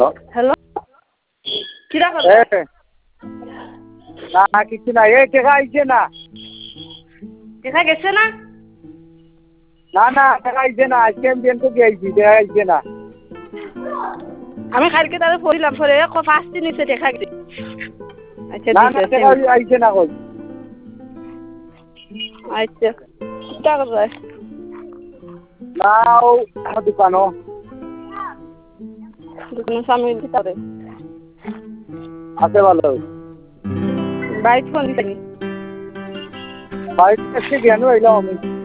hello কিরা করবে না কিছু না এই টেকা আইছে না দেখা গেছে না না না টেকা আইছে না আজকে আমি ব্যাংকে গিয়েছি টেকা আইছে না আমি কালকে তারে পড়িলাম পরে 5 দিন নিচে দেখা গেছে আচ্ছা না ঠিক না আছে টেকা আইছে না কই আচ্ছা কিটা করবে না ও দোকানো দোকানের সামনে দিতে আছে ভালো বাইক ফোন দিতে বাইক এসে গেল এলাম আমি